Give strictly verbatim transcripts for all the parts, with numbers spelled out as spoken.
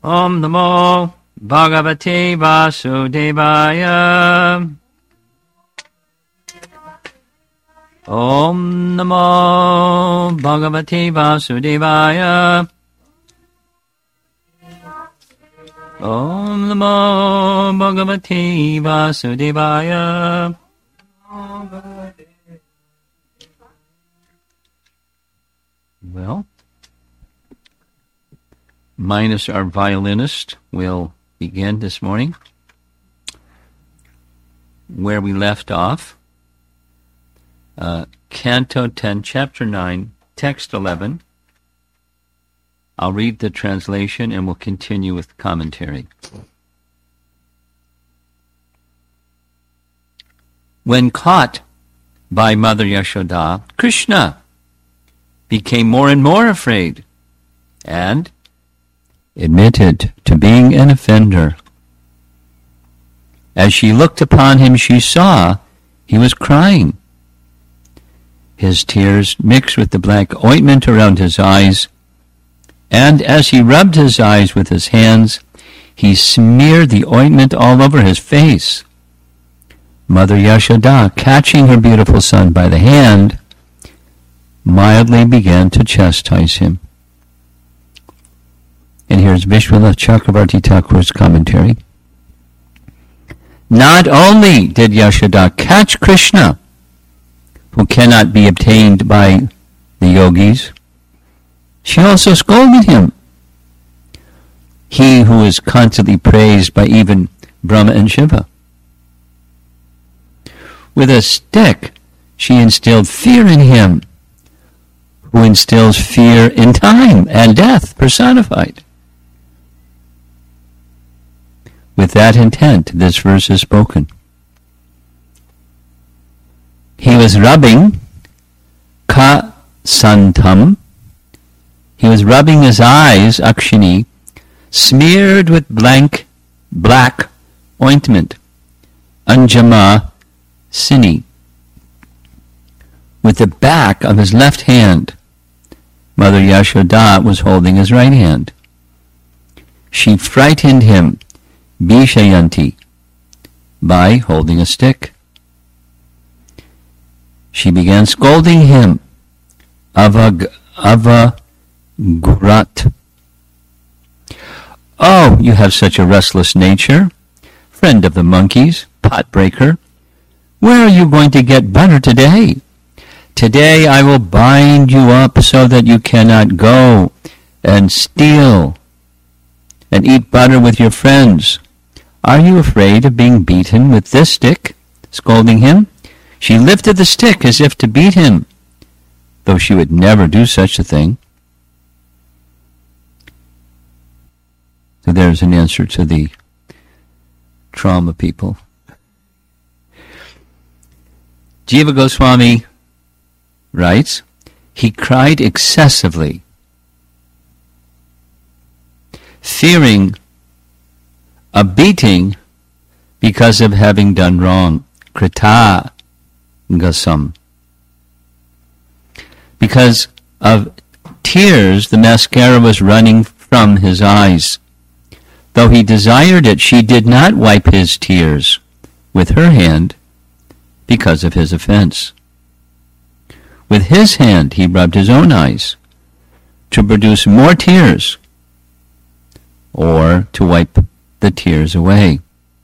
Om Namo Bhagavate Vasudevaya. Om Namo Bhagavate Vasudevaya. Om Namo Bhagavate Vasudevaya. Well, minus our violinist, we'll begin this morning where we left off. Uh, Canto ten, Chapter nine, Text eleven. I'll read the translation and we'll continue with commentary. When caught by Mother Yashoda, Krishna became more and more afraid and admitted to being an offender. As she looked upon him, she saw he was crying. His tears mixed with the black ointment around his eyes, and as he rubbed his eyes with his hands, he smeared the ointment all over his face. Mother Yashoda, catching her beautiful son by the hand, mildly began to chastise him. And here's Vishwanath Chakravarti Thakur's commentary. Not only did Yashoda catch Krishna, who cannot be obtained by the yogis, she also scolded him. He who is constantly praised by even Brahma and Shiva. With a stick, she instilled fear in him, who instills fear in time and death personified. With that intent, this verse is spoken. He was rubbing ka santam. He was rubbing his eyes, Akshini, smeared with blank, black ointment, anjama sini. With the back of his left hand, Mother Yashoda was holding his right hand. She frightened him, Bishayanti, by holding a stick. She began scolding him, Avag, Avagurat. Oh, you have such a restless nature, friend of the monkeys, potbreaker. Where are you going to get butter today? Today I will bind you up so that you cannot go and steal and eat butter with your friends. Are you afraid of being beaten with this stick? Scolding him, she lifted the stick as if to beat him, though she would never do such a thing. So there's an answer to the trauma people. Jiva Goswami writes, he cried excessively, fearing a beating because of having done wrong. Krita gasam. Because of tears, the mascara was running from his eyes. Though he desired it, she did not wipe his tears with her hand because of his offense. With his hand, he rubbed his own eyes to produce more tears or to wipe the tears away.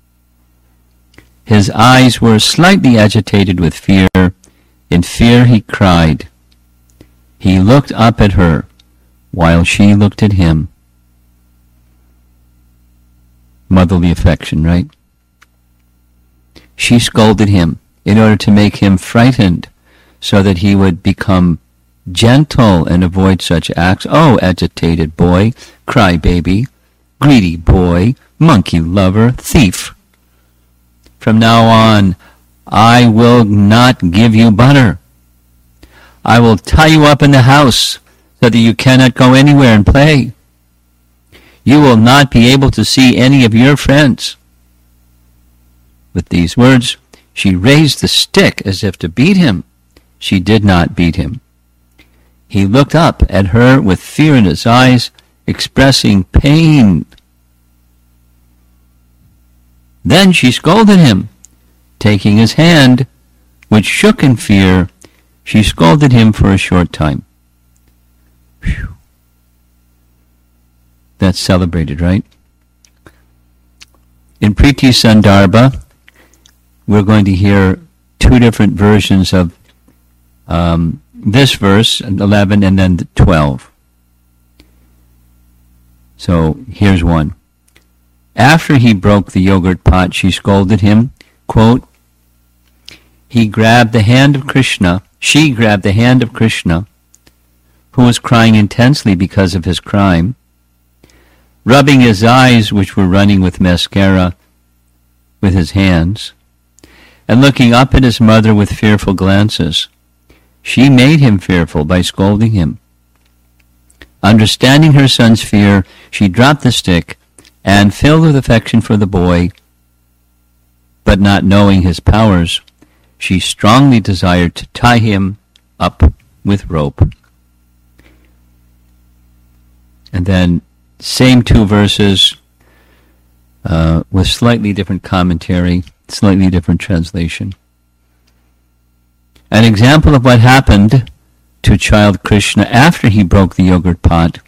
His eyes were slightly agitated with fear. In fear he cried. He looked up at her while she looked at him. Motherly affection, right? She scolded him in order to make him frightened so that he would become gentle and avoid such acts. Oh, agitated boy, crybaby, greedy boy, monkey lover, thief. From now on, I will not give you butter. I will tie you up in the house so that you cannot go anywhere and play. You will not be able to see any of your friends. With these words, she raised the stick as if to beat him. She did not beat him. He looked up at her with fear in his eyes, expressing pain Then she scolded him. Taking his hand, which shook in fear, she scolded him for a short time. Whew. That's celebrated, right? In Priti Sandarbha, we're going to hear two different versions of um, this verse, eleven and then twelve. So here's one. After he broke the yogurt pot, she scolded him, quote, he grabbed the hand of Krishna, she grabbed the hand of Krishna, who was crying intensely because of his crime, rubbing his eyes, which were running with mascara, with his hands, and looking up at his mother with fearful glances. She made him fearful by scolding him. Understanding her son's fear, she dropped the stick, and, filled with affection for the boy, but not knowing his powers, she strongly desired to tie him up with rope. And then, same two verses, uh, with slightly different commentary, slightly different translation. An example of what happened to child Krishna after he broke the yogurt pot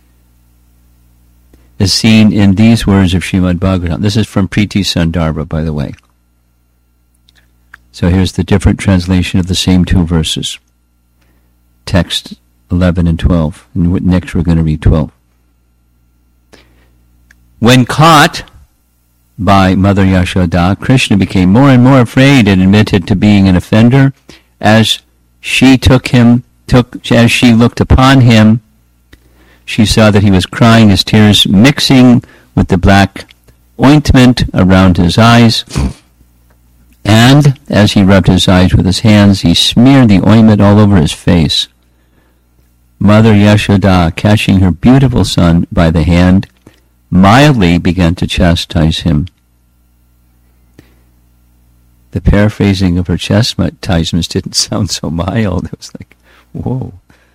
is seen in these words of Srimad Bhagavatam. This is from Priti Sandarbha, by the way. So here's the different translation of the same two verses. Text eleven and twelve. And next we're going to read twelve. When caught by Mother Yashoda, Krishna became more and more afraid and admitted to being an offender. As she took him, took as she looked upon him, she saw that he was crying, his tears mixing with the black ointment around his eyes. And as he rubbed his eyes with his hands, he smeared the ointment all over his face. Mother Yashoda, catching her beautiful son by the hand, mildly began to chastise him. The paraphrasing of her chastisements didn't sound so mild. It was like, whoa.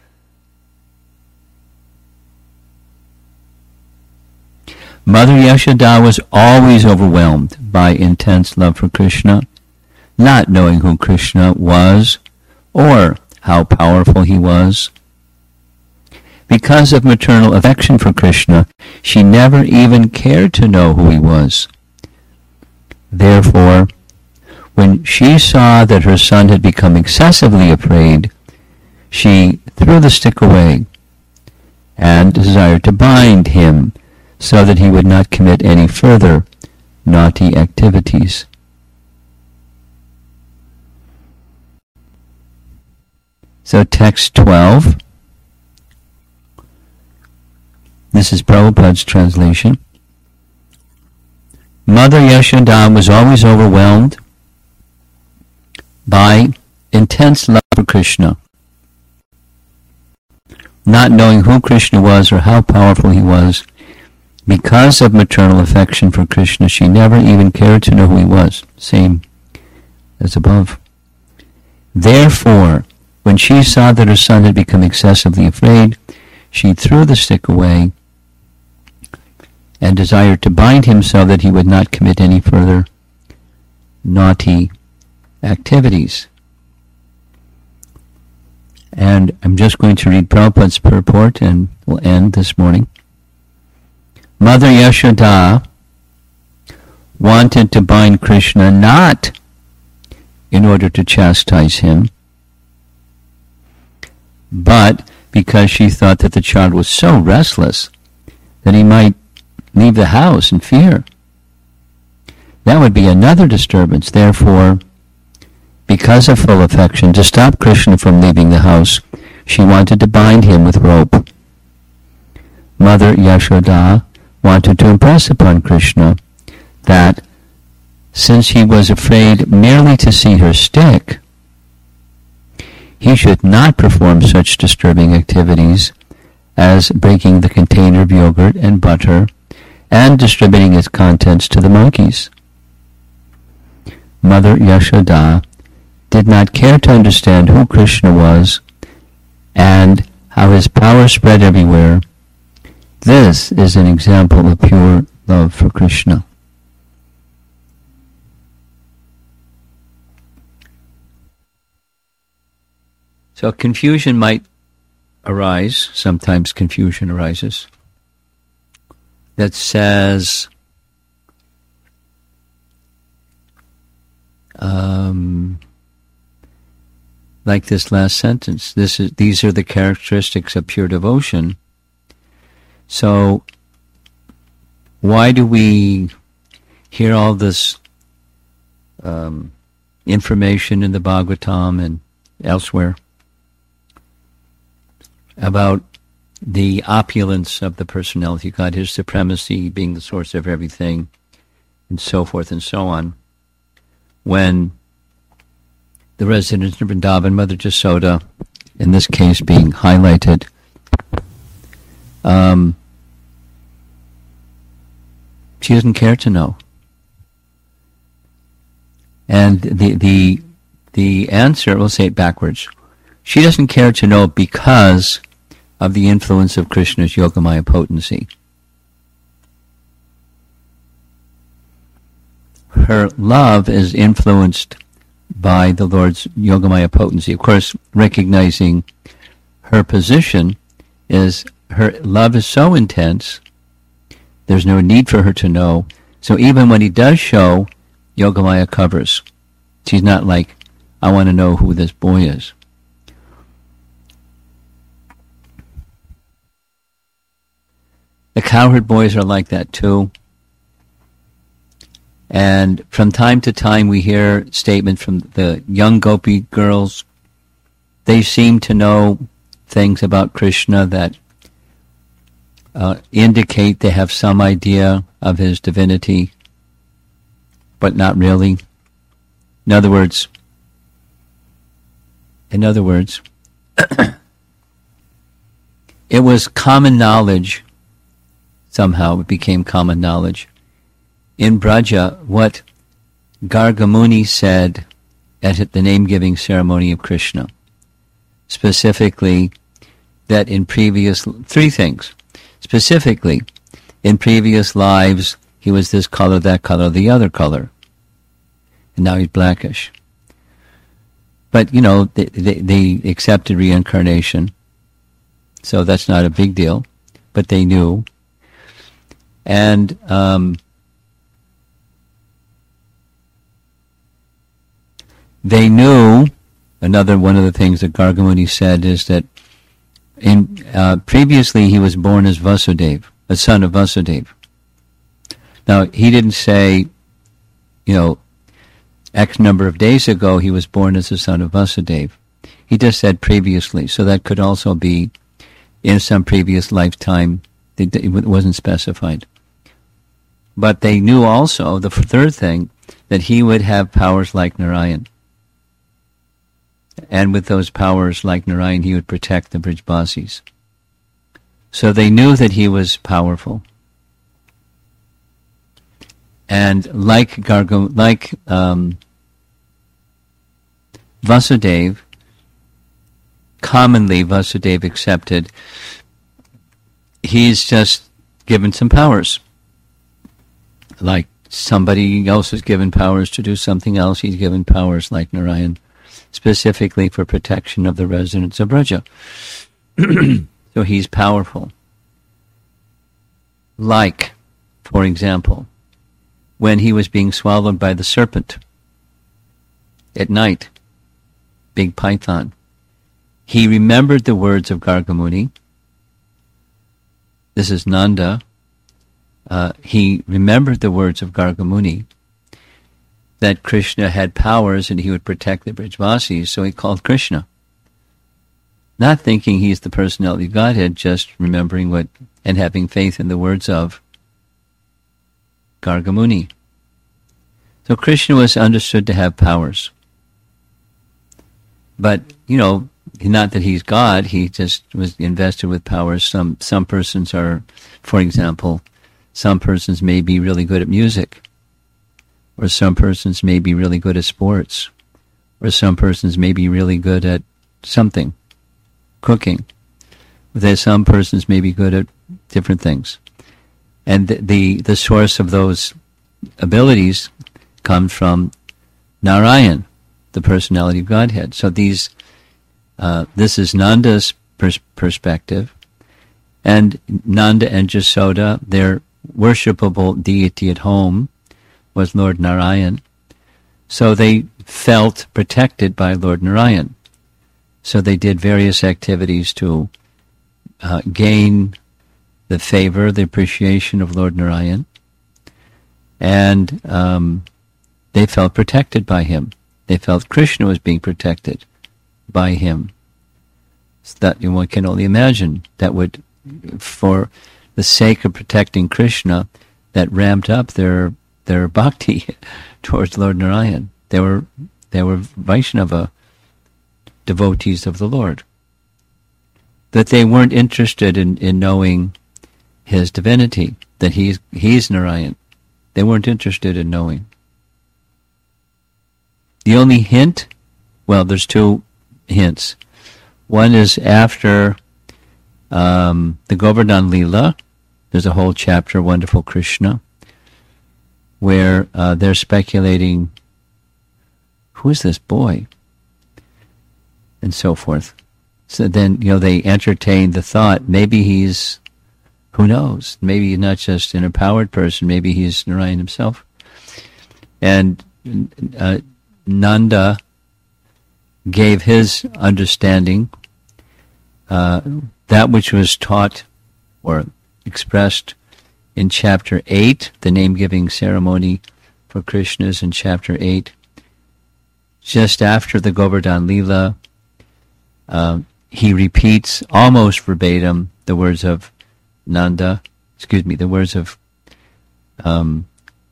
Mother Yashoda was always overwhelmed by intense love for Krishna, not knowing who Krishna was or how powerful he was. Because of maternal affection for Krishna, she never even cared to know who he was. Therefore, when she saw that her son had become excessively afraid, she threw the stick away and desired to bind him so that he would not commit any further naughty activities. So text twelve. This is Prabhupada's translation. Mother Yashoda was always overwhelmed by intense love for Krishna. Not knowing who Krishna was or how powerful he was, because of maternal affection for Krishna, she never even cared to know who he was. Same as above. Therefore, when she saw that her son had become excessively afraid, she threw the stick away and desired to bind him so that he would not commit any further naughty activities. And I'm just going to read Prabhupada's purport and we'll end this morning. Mother Yashoda wanted to bind Krishna not in order to chastise him, but because she thought that the child was so restless that he might leave the house in fear. That would be another disturbance. Therefore, because of full affection, to stop Krishna from leaving the house, she wanted to bind him with rope. Mother Yashoda wanted to impress upon Krishna that since he was afraid merely to see her stick, he should not perform such disturbing activities as breaking the container of yogurt and butter and distributing its contents to the monkeys. Mother Yashoda did not care to understand who Krishna was and how his power spread everywhere. This is an example of pure love for Krishna. So confusion might arise, sometimes confusion arises, that says, um, like this last sentence, this is, these are the characteristics of pure devotion. So why do we hear all this um, information in the Bhagavatam and elsewhere about the opulence of the personality of God, His supremacy being the source of everything, and so forth and so on, when the residents of Vrindavan, Mother Jasoda, in this case being highlighted, um, she doesn't care to know. And the the the answer, we'll say it backwards, she doesn't care to know because of the influence of Krishna's Yogamaya potency. Her love is influenced by the Lord's Yogamaya potency. Of course, recognizing her position is, her love is so intense, there's no need for her to know. So even when he does show, Yogamaya covers. She's not like, I want to know who this boy is. The cowherd boys are like that too. And from time to time we hear statements from the young gopi girls. They seem to know things about Krishna that uh, indicate they have some idea of his divinity, but not really. In other words, in other words, it was common knowledge. Somehow it became common knowledge in Braja what Gargamuni said at the name-giving ceremony of Krishna. Specifically, that in previous, three things. Specifically, in previous lives, he was this color, that color, the other color. And now he's blackish. But, you know, they, they, they accepted reincarnation, so that's not a big deal. But they knew. And um, they knew, another one of the things that Gargamuni said is that in uh, previously he was born as Vasudeva, a son of Vasudeva. Now, he didn't say, you know, X number of days ago he was born as a son of Vasudeva. He just said previously, so that could also be in some previous lifetime. It wasn't specified. But they knew also, the third thing, that he would have powers like Narayan. And with those powers like Narayan, he would protect the Brijbasis. So they knew that he was powerful. And like Gargam, like um, Vasudeva, commonly Vasudeva accepted, he's just given some powers. Like somebody else is given powers to do something else, he's given powers like Narayan, specifically for protection of the residents of Braja. So he's powerful. Like, for example, when he was being swallowed by the serpent at night, big python, he remembered the words of Gargamuni. This is Nanda. Uh, he remembered the words of Gargamuni, that Krishna had powers and he would protect the Brijvasis, so he called Krishna. Not thinking he's the personality of Godhead, just remembering what, and having faith in the words of Gargamuni. So Krishna was understood to have powers. But, you know, not that he's God, he just was invested with powers. Some some persons are, for example, some persons may be really good at music, or some persons may be really good at sports, or some persons may be really good at something, cooking. There's some persons may be good at different things. And the, the, the source of those abilities comes from Narayan, the personality of Godhead. So these uh, this is Nanda's pers- perspective. And Nanda and Jasoda, their worshipable deity at home was Lord Narayan. So they felt protected by Lord Narayan. So they did various activities to uh, gain the favor, the appreciation of Lord Narayan. And um, they felt protected by him. They felt Krishna was being protected by him. So that one can only imagine that would, for the sake of protecting Krishna, that ramped up their their bhakti towards Lord Narayan. They were they were Vaishnava devotees of the Lord. That they weren't interested in, in knowing his divinity, that he's he's Narayan. They weren't interested in knowing. The only hint, well, there's two hints. One is after um, the Govardhan Leela. There's a whole chapter, Wonderful Krishna, where uh, they're speculating, who is this boy? And so forth. So then, you know, they entertain the thought, maybe he's, who knows, maybe he's not just an empowered person, maybe he's Narayan himself. And uh, Nanda gave his understanding, uh, that which was taught or expressed in chapter eight, the name-giving ceremony for Krishna is in chapter eight. Just after the Govardhan Leela, uh, he repeats almost verbatim the words of Nanda, excuse me, the words of um,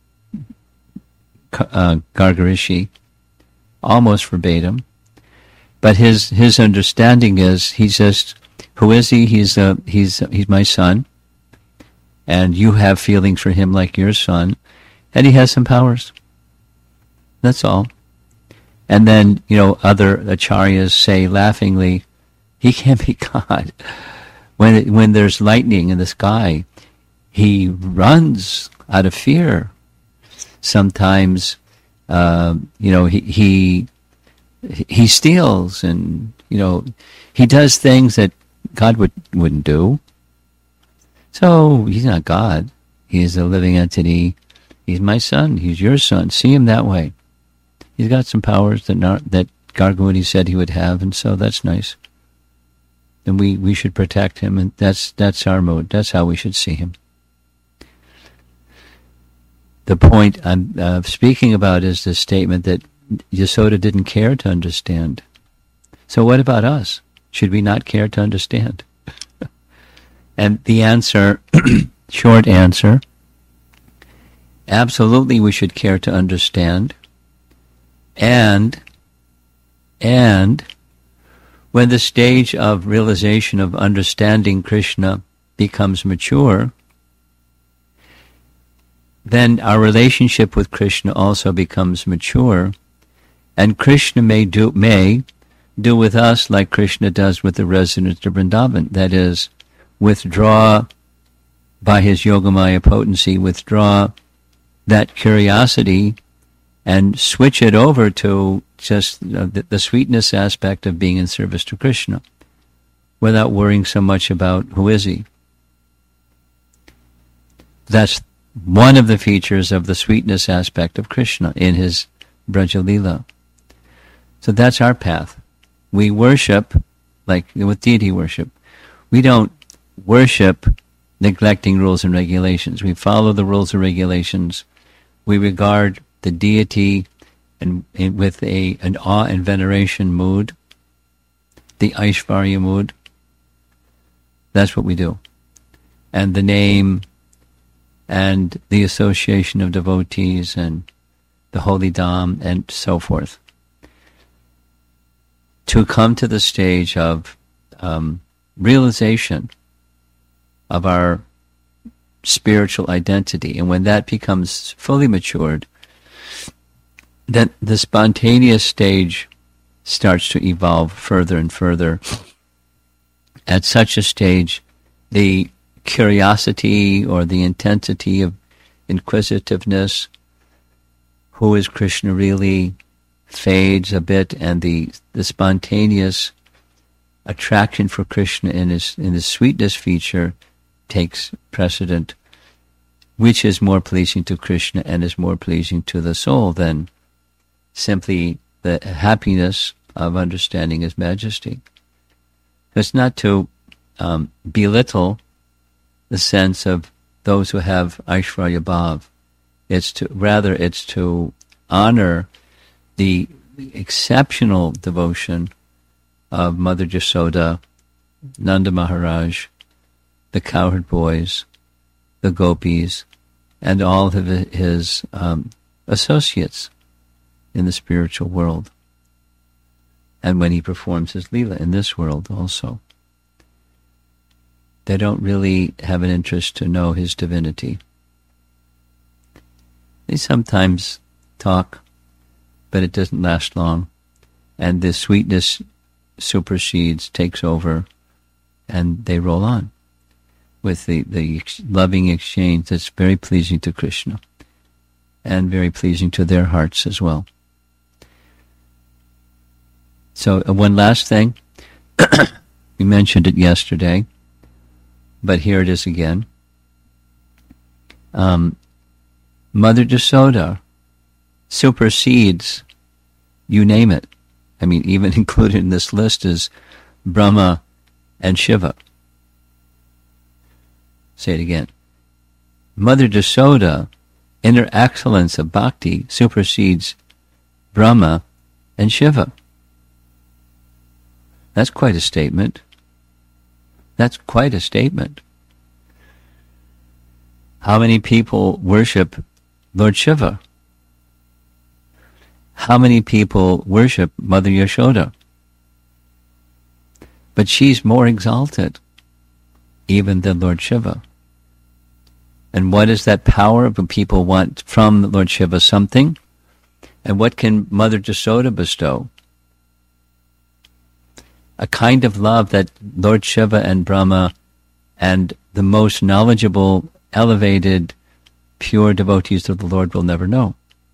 uh, Gargarishi, almost verbatim. But his his understanding is, he's just, who is he? He's uh, he's he's my son, and you have feelings for him like your son, and he has some powers. That's all. And then, you know, other acharyas say laughingly, he can't be God. When it, when there's lightning in the sky, he runs out of fear. Sometimes, uh, you know, he, he he steals, and you know, he does things that God would wouldn't do. So he's not God. He is a living entity. He's my son. He's your son. See him that way. He's got some powers that not, that Garguni said he would have, and so that's nice. And we, we should protect him, and that's that's our mode. That's how we should see him. The point I'm uh, speaking about is the statement that Yasoda didn't care to understand. So what about us? Should we not care to understand? And the answer, short answer, absolutely we should care to understand. And, and when the stage of realization of understanding Krishna becomes mature, then our relationship with Krishna also becomes mature, and Krishna may do may do with us like Krishna does with the residents of Vrindavan. That is, withdraw by his Yogamaya potency, withdraw that curiosity and switch it over to just uh, the, the sweetness aspect of being in service to Krishna, without worrying so much about who is he. That's one of the features of the sweetness aspect of Krishna in his Braja Leela. So that's our path. We worship, like with deity worship, we don't worship neglecting rules and regulations. We follow the rules and regulations. We regard the deity and, and with a an awe and veneration mood, the Aishvarya mood. That's what we do. And the name and the association of devotees and the holy dham and so forth. To come to the stage of um, realization of our spiritual identity. And when that becomes fully matured, then the spontaneous stage starts to evolve further and further. At such a stage, the curiosity or the intensity of inquisitiveness, who is Krishna really, fades a bit, and the, the spontaneous attraction for Krishna in his in his sweetness feature takes precedent, which is more pleasing to Krishna and is more pleasing to the soul than simply the happiness of understanding his majesty. It's not to um, belittle the sense of those who have Aishvarya Bhav. It's to rather it's to honor the exceptional devotion of Mother Jasoda, Nanda Maharaj, the cowherd boys, the gopis, and all of his um, associates in the spiritual world, and when he performs his Leela in this world also. They don't really have an interest to know his divinity. They sometimes talk, but it doesn't last long, and the sweetness supersedes, takes over, and they roll on with the, the loving exchange that's very pleasing to Krishna and very pleasing to their hearts as well. So uh, one last thing, we mentioned it yesterday, but here it is again. Um, Mother Jasoda supersedes, you name it. I mean, even included in this list is Brahma and Shiva. Say it again. Mother Jasoda, in her excellence of bhakti, supersedes Brahma and Shiva. That's quite a statement. That's quite a statement. How many people worship Lord Shiva? How many people worship Mother Yashoda? But she's more exalted even than Lord Shiva. And what is that power when people want from Lord Shiva something? And what can Mother Jasoda bestow? A kind of love that Lord Shiva and Brahma and the most knowledgeable, elevated, pure devotees of the Lord will never know.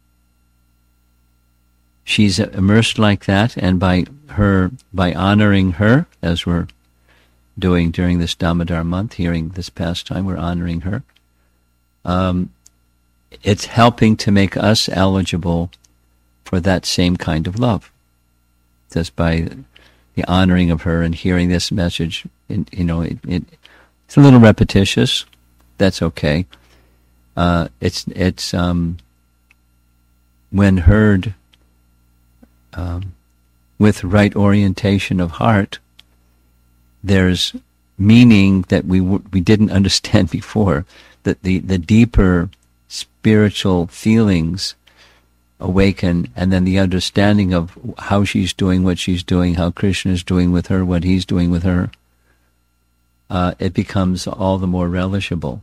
She's immersed like that, and by her, by honoring her, as we're doing during this Damodar month, hearing this pastime, we're honoring her. Um, it's helping to make us eligible for that same kind of love, just by the honoring of her and hearing this message. In, you know, it, it, it's a little repetitious. That's okay. Uh, it's it's um, when heard um, with right orientation of heart, there's meaning that we w- we didn't understand before. That the the deeper spiritual feelings awaken, and then the understanding of how she's doing what she's doing, how Krishna is doing with her, what he's doing with her, uh, it becomes all the more relishable.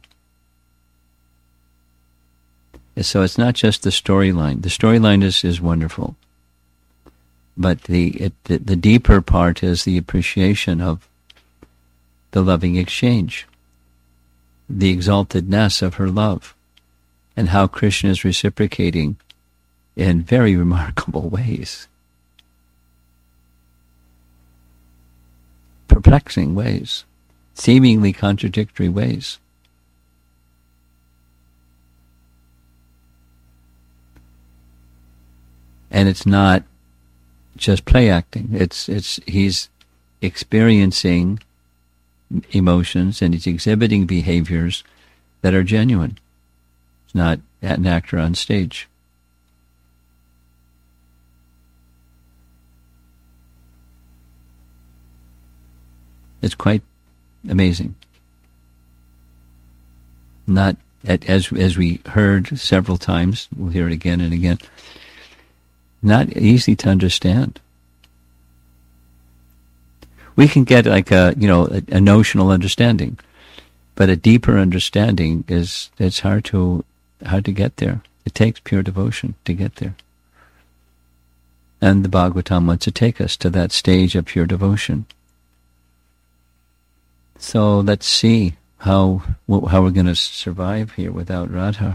So it's not just the storyline. The storyline is, is wonderful, but the, it, the the deeper part is the appreciation of the loving exchange, the exaltedness of her love, and how Krishna is reciprocating in very remarkable ways, perplexing ways, seemingly contradictory ways. And it's not just play acting. It's it's he's experiencing emotions and he's exhibiting behaviors that are genuine. It's not an actor on stage. It's quite amazing. Not, as as we heard several times, we'll hear it again and again, not easy to understand. We can get like a, you know, a, a notional understanding, but a deeper understanding is, it's hard to, hard to get there. It takes pure devotion to get there. And the Bhagavatam wants to take us to that stage of pure devotion. So let's see how how we're going to survive here without Radha.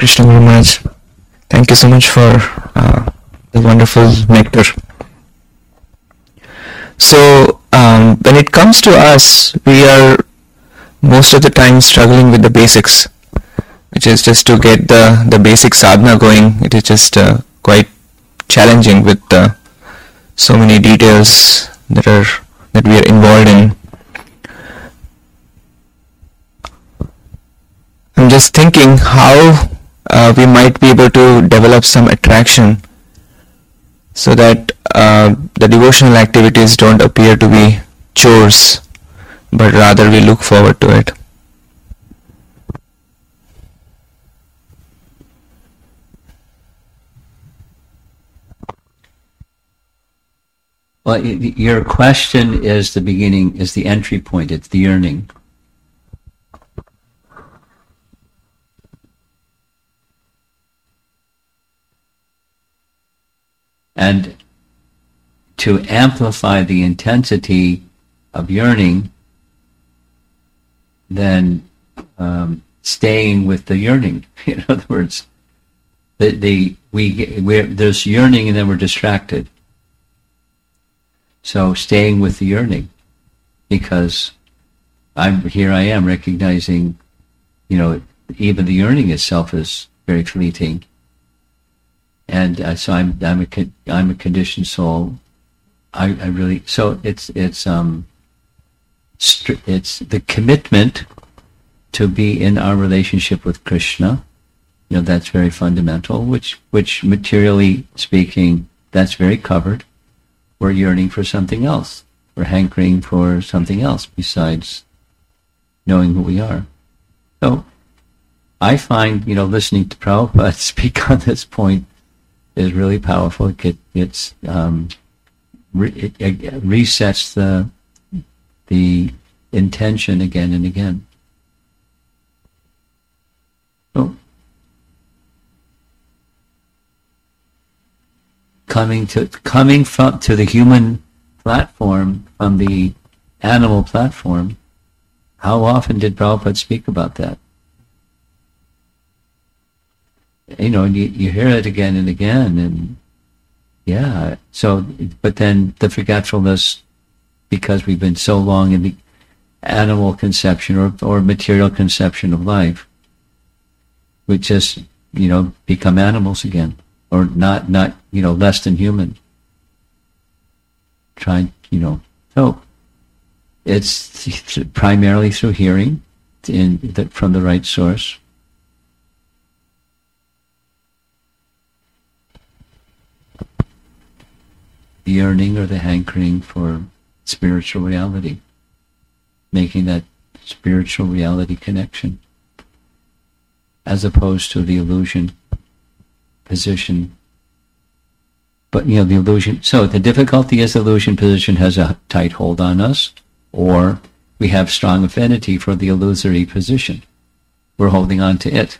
Krishna Guru Maharaj. Thank you so much for uh, the wonderful nectar. So, um, when it comes to us, we are most of the time struggling with the basics, which is just to get the, the basic sadhana going. It is just uh, quite challenging with uh, so many details that are that we are involved in. I'm just thinking how uh, we might be able to develop some attraction so that uh, the devotional activities don't appear to be chores, but rather we look forward to it. Well, y- your question is the beginning, is the entry point. It's the yearning. And to amplify the intensity of yearning, then um, staying with the yearning. In other words, the, the we we're, there's yearning and then we're distracted. So staying with the yearning, because I'm here. I am recognizing, you know, even the yearning itself is very fleeting. And uh, so I'm I'm a I'm a conditioned soul. I, I really so it's it's um it's the commitment to be in our relationship with Krishna. You know, that's very fundamental. Which which materially speaking, that's very covered. We're yearning for something else. We're hankering for something else besides knowing who we are. So I find, you know, listening to Prabhupada speak on this point is really powerful. It get, it's um, re, it, it resets the the intention again and again. So coming to coming from to the human platform from the animal platform, how often did Prabhupada speak about that? You know, and you, you hear it again and again, and yeah. So, but then the forgetfulness, because we've been so long in the animal conception or or material conception of life, we just, you know, become animals again, or not, not you know, less than human. Trying, you know, so it's th- primarily through hearing in the, from the right source. The yearning or the hankering for spiritual reality, making that spiritual reality connection, as opposed to the illusion position. But, you know, the illusion, so the difficulty is the illusion position has a tight hold on us, or we have strong affinity for the illusory position. We're holding on to it.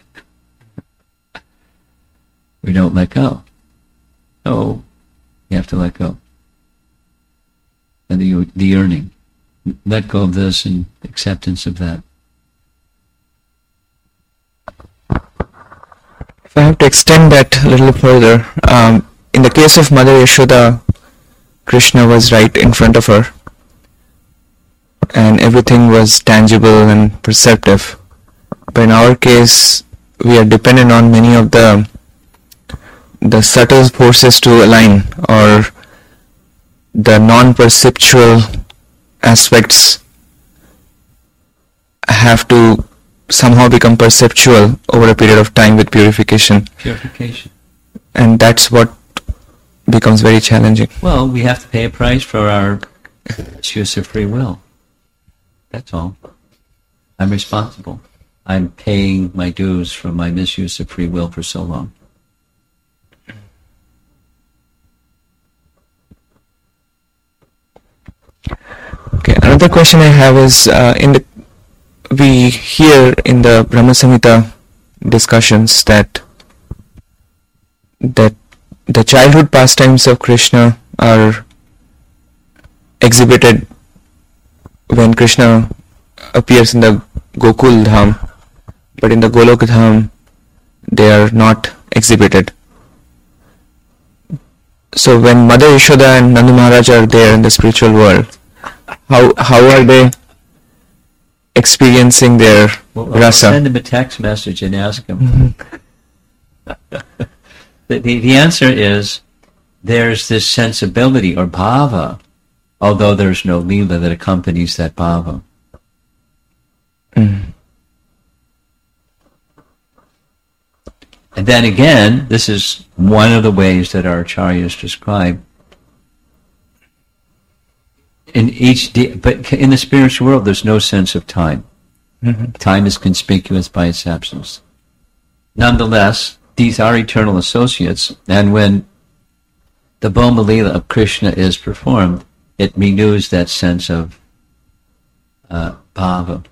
We don't let go. So, you have to let go. And the, the yearning. Let go of this and acceptance of that. If I have to extend that a little further, um, in the case of Mother Yashoda, Krishna was right in front of her, and everything was tangible and perceptive. But in our case, we are dependent on many of the the subtle forces to align, or the non-perceptual aspects have to somehow become perceptual over a period of time with purification. Purification. And that's what becomes very challenging. Well, we have to pay a price for our misuse of free will. That's all. I'm responsible. I'm paying my dues for my misuse of free will for so long. Okay, another question I have is, uh, in the we hear in the Brahma Samhita discussions that that the childhood pastimes of Krishna are exhibited when Krishna appears in the Gokul Dham, but in the Golok Dham they are not exhibited. So when Mother Yashoda and Nandu Maharaj are there in the spiritual world, how how are they experiencing their well, rasa? Send him a text message and ask him. Mm-hmm. the, the, the answer is there's this sensibility or bhava, although there's no lila that accompanies that bhava. Mm. And then again, this is one of the ways that our acharyas describe. In each, de- but in the spiritual world, there's no sense of time. Mm-hmm. Time is conspicuous by its absence. Nonetheless, these are eternal associates, and when the Bhoma Lila of Krishna is performed, it renews that sense of uh, bhava.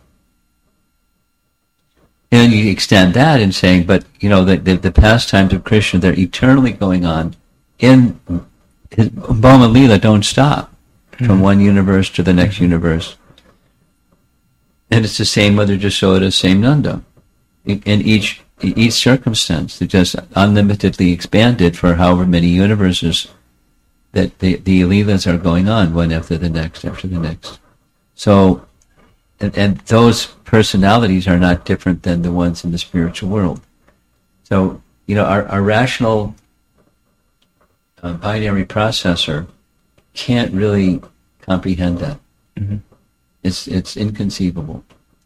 And you extend that in saying, but, you know, the, the, the pastimes of Krishna, they're eternally going on. In his Bhoma Lila don't stop mm-hmm. from one universe to the next mm-hmm. universe. And it's the same Mother Yashoda, same Nanda. In, in each each circumstance, they're just unlimitedly expanded for however many universes that the, the Leelas are going on, one after the next, after the next. So, and, and those personalities are not different than the ones in the spiritual world. So, you know, our, our rational uh, binary processor can't really comprehend that. Mm-hmm. It's it's inconceivable.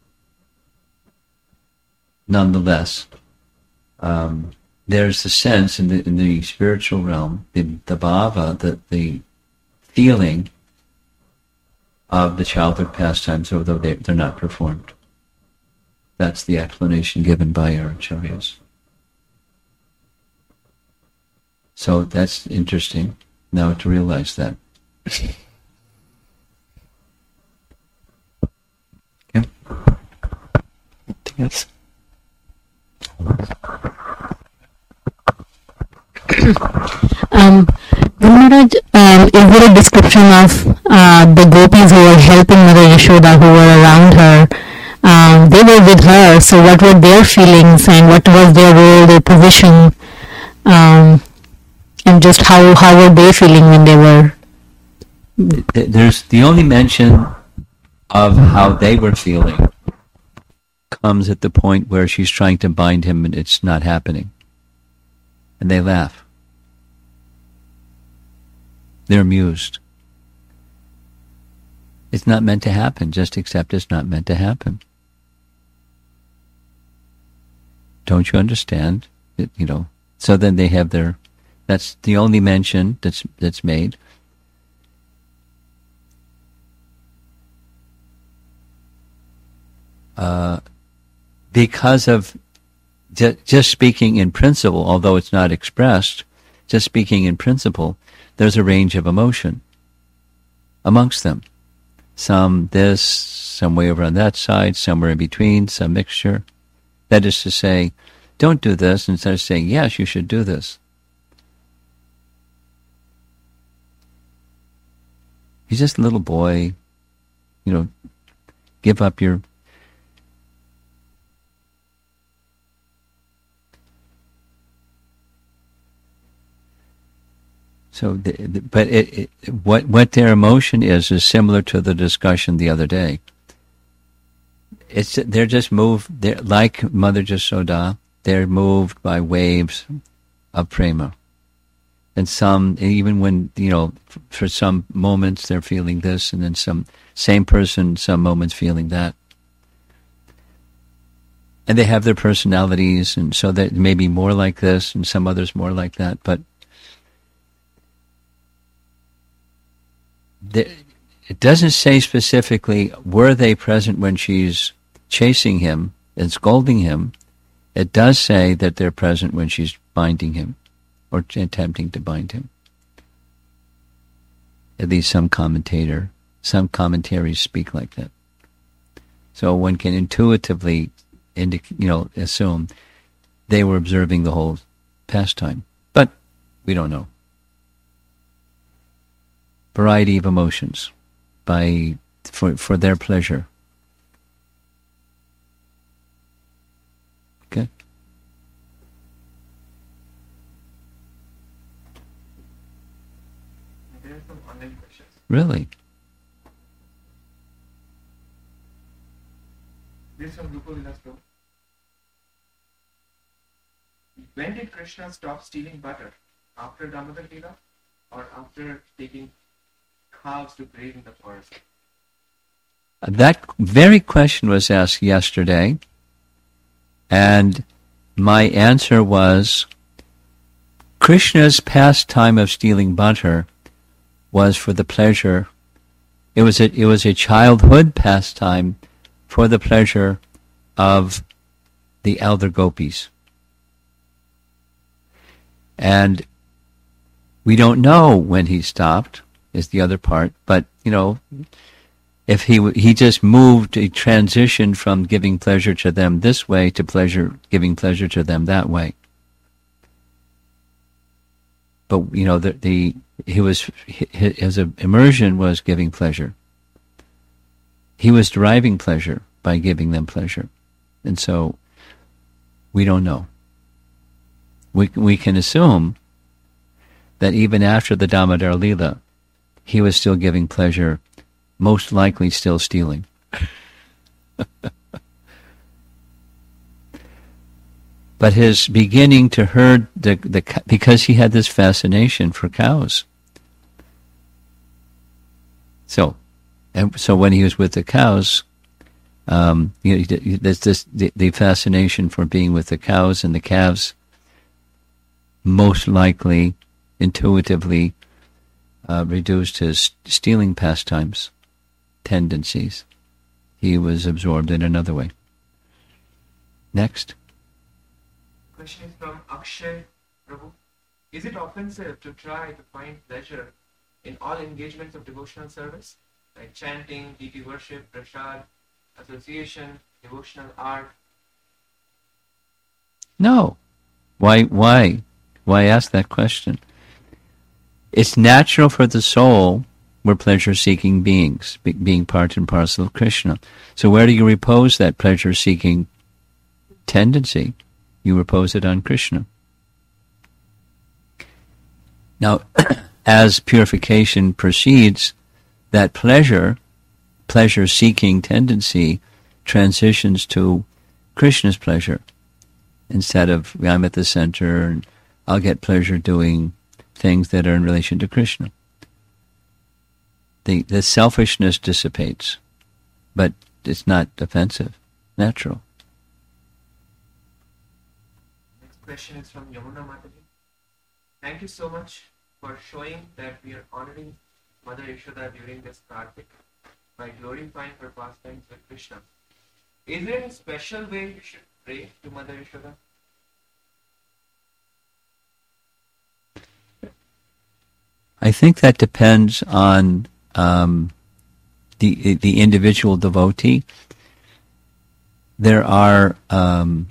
Nonetheless, um, there's the sense in the in the spiritual realm, the the bhava, the the feeling of the childhood pastimes, although they they're not performed. That's the explanation given by our acharyas. So that's interesting now to realize that. Okay. Anything else? um, Maharaj, um, is there a description of uh, the gopis who were helping Mother Yashoda, who were around her? Um, they were with her, so what were their feelings and what was their role, their position, um, and just how, how were they feeling when they were? There's the only mention of how they were feeling comes at the point where she's trying to bind him and it's not happening. And they laugh. They're amused. It's not meant to happen. Just accept it's not meant to happen. Don't you understand? It, you know. So then they have their. That's the only mention that's that's made. Uh, because of ju- just speaking in principle, although it's not expressed, just speaking in principle, there's a range of emotion amongst them. Some this, some way over on that side, somewhere in between, some mixture. That is to say, don't do this, instead of saying, yes, you should do this. He's just a little boy, you know, give up your... So, the, the, but it, it, what what their emotion is is similar to the discussion the other day. It's they're just moved. They're like Mother Yashoda. They're moved by waves of prema, and some even when you know f- for some moments they're feeling this, and then some same person some moments feeling that, and they have their personalities, and so that may be more like this, and some others more like that, but. It doesn't say specifically, were they present when she's chasing him and scolding him? It does say that they're present when she's binding him or attempting to bind him. At least some commentator, some commentaries speak like that. So one can intuitively, indic- you know, assume they were observing the whole pastime. But we don't know. Variety of emotions by for for their pleasure. Okay. Really? This is from Rupa Vilas Prabhu. When did Krishna stop stealing butter? After Damodar Leela or after taking cows to graze in the forest? That very question was asked yesterday, and my answer was Krishna's pastime of stealing butter was for the pleasure. It was a, it was a childhood pastime for the pleasure of the elder gopis. And we don't know when he stopped, is the other part, but, you know, if he he just moved, a transition from giving pleasure to them this way to pleasure, giving pleasure to them that way. But, you know, the, the he was, his immersion was giving pleasure. He was deriving pleasure by giving them pleasure. And so, we don't know. We we can assume that even after the Damodar Leela, he was still giving pleasure, most likely still stealing. But his beginning to herd the, the because he had this fascination for cows. So, and so when he was with the cows, um, you know, there's this the, the fascination for being with the cows and the calves. Most likely, intuitively, uh, reduced his stealing pastimes, tendencies. He was absorbed in another way. Next. Question is from Akshay Prabhu. Is it offensive to try to find pleasure in all engagements of devotional service, like chanting, deity worship, prasad, association, devotional art? No. Why? Why? Why ask that question? It's natural for the soul. We're pleasure-seeking beings, be, being part and parcel of Krishna. So where do you repose that pleasure-seeking tendency? You repose it on Krishna. Now, as purification proceeds, that pleasure, pleasure-seeking tendency transitions to Krishna's pleasure. Instead of, I'm at the center and I'll get pleasure doing things that are in relation to Krishna. The, the selfishness dissipates, but it's not offensive, natural. Next question is from Yamuna Mataji. Thank you so much for showing that we are honoring Mother Yashoda during this Kartik by glorifying her pastimes with Krishna. Is there a special way we should pray to Mother Yashoda? I think that depends on um, the the individual devotee. There are um,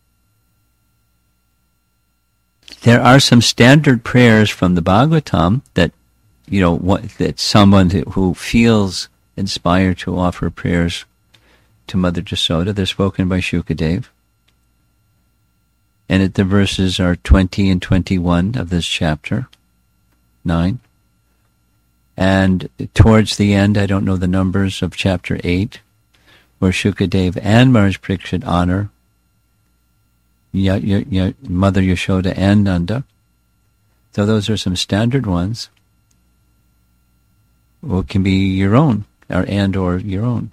there are some standard prayers from the Bhagavatam that you know what, that someone who feels inspired to offer prayers to Mother Yashoda. They're spoken by Shukadev, and it, the verses are twenty and twenty-one of this chapter. Nine. And towards the end, I don't know the numbers of chapter eight, where Shukadev and Maharaj Parikshit honor y- y- y- Mother Yashoda and Nanda. So those are some standard ones. Or it can be your own, or and or your own.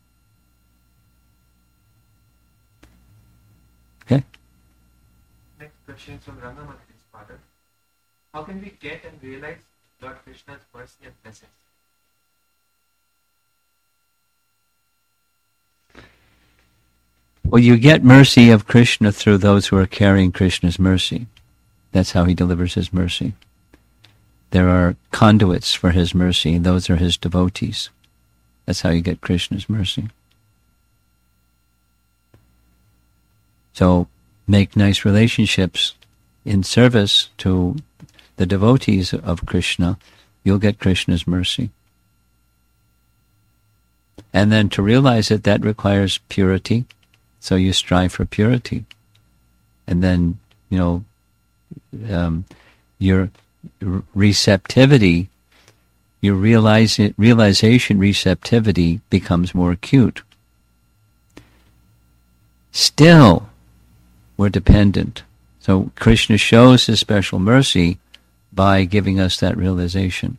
Okay. Next question is from Rangamati's father. How can we get and realize Lord Krishna's mercy and blessings? Well, you get mercy of Krishna through those who are carrying Krishna's mercy. That's how he delivers his mercy. There are conduits for his mercy, and those are his devotees. That's how you get Krishna's mercy. So, make nice relationships in service to the devotees of Krishna, you'll get Krishna's mercy. And then to realize it, that requires purity, so you strive for purity. And then, you know, um, your receptivity, your realize, realization receptivity becomes more acute. Still, we're dependent. So Krishna shows his special mercy by giving us that realization.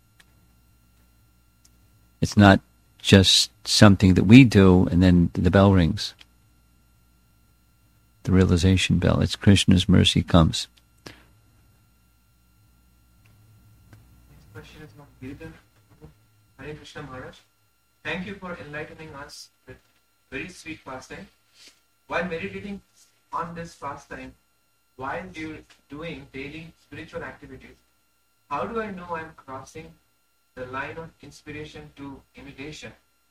It's not just something that we do and then the bell rings. The realization bell. It's Krishna's mercy comes. Next question is from Giridhar. Hare Krishna Maharaj. Thank you for enlightening us with very sweet pastime. While meditating on this pastime, while do, doing daily spiritual activities, how do I know I'm crossing the line of inspiration to imitation?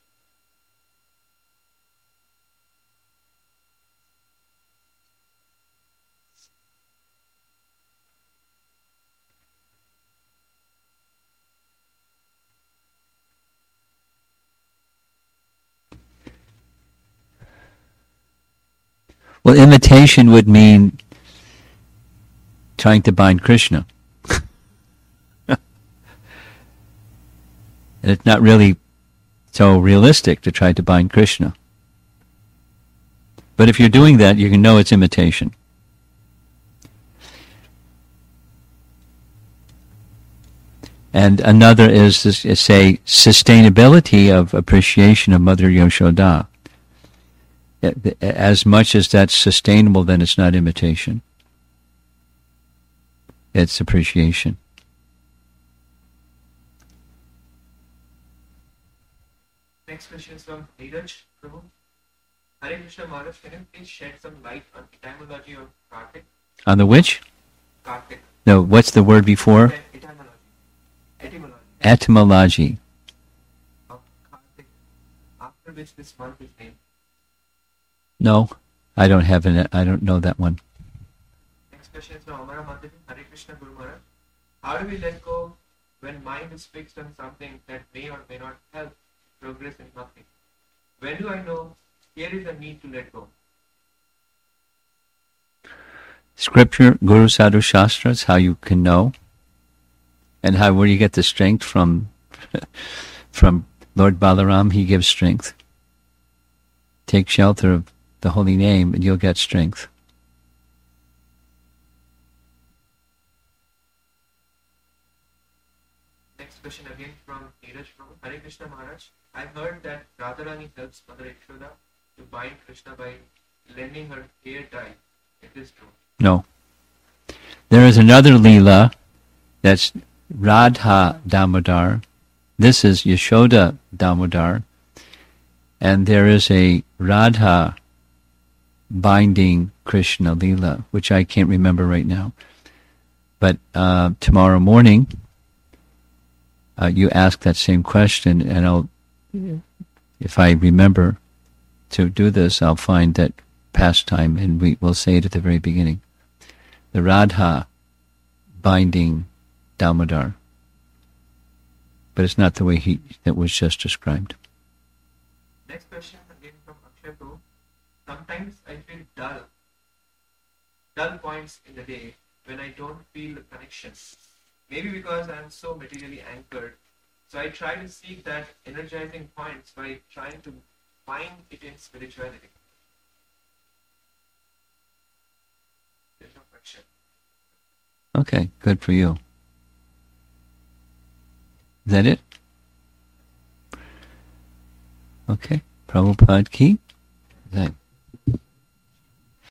Well, imitation would mean trying to bind Krishna. And it's not really so realistic to try to bind Krishna. But if you're doing that, you can know it's imitation. And another is, this, is say, sustainability of appreciation of Mother Yashoda. As much as that's sustainable, then it's not imitation. It's appreciation. Next question is from Neeraj Prabhu. Hare Krishna Maharaj, can you please shed some light on etymology of Kartik? On the which? Kartik. No, what's the word before? Etymology. Etymology. Etymology. Of Kartik, after which this month is named. No, I don't have an. I don't know that one. Next question is from Amara Madhavi. Hare Krishna Guru Maharaj. How do we let go when mind is fixed on something that may or may not help progress in nothing? When do I know here is a need to let go? Scripture, Guru Sadhu Shastra is how you can know. And how where you get the strength from from Lord Balaram, he gives strength. Take shelter of the holy name and you'll get strength. Next question again from Neeraj Prabhu. Hare Krishna Maharaj. I've heard that Radharani helps Mother Yashoda to bind Krishna by lending her hair dye. Is this true? No. There is another Leela that's Radha Damodar. This is Yashoda Damodar. And there is a Radha binding Krishna Leela, which I can't remember right now. But uh, tomorrow morning, uh, you ask that same question, and I'll, if I remember to do this, I'll find that pastime, and we will say it at the very beginning. The Radha binding Damodar. But it's not the way he that was just described. Next question again from Akshay Prabhu. Sometimes I feel dull. Dull points in the day when I don't feel the connection. Maybe because I am so materially anchored. So I try to seek that energizing points by trying to find it in spirituality. There's no question. Okay, good for you. Is that it? Okay, Prabhupada ki. Is that